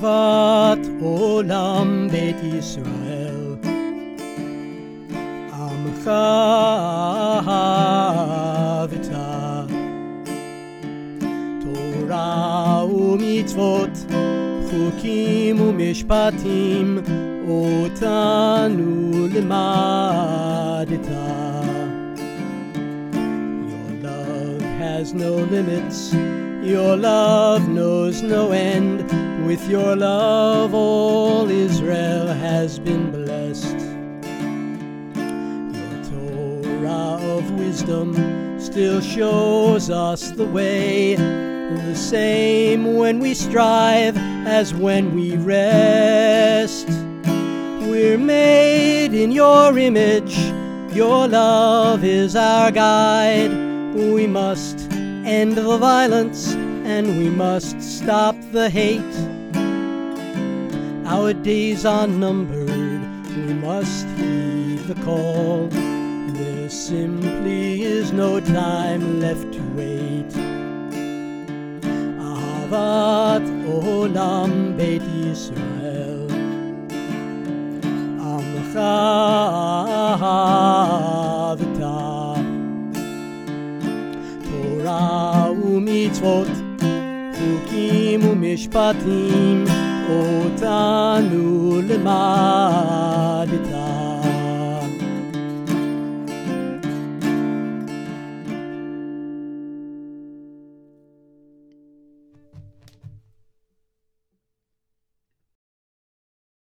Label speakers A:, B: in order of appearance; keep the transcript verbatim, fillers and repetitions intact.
A: אהבת עולם בית ישראל, עמך אהבת, תורה ומצוות, חוקים ומשפטים, אותנו למדת. Your love has no limits, your love knows no end. With your love all Israel has been blessed. Your Torah of wisdom still shows us the way, the same when we strive as when we rest. We're made in your image, your love is our guide. We must end the violence and we must stop the hate. Our days are numbered, we must heed the call. There simply is no time left to wait. Ahavat olam beit Yisrael, Amcha ahavta, Torah umitzvot, Chukim umishpatim, אותנו למען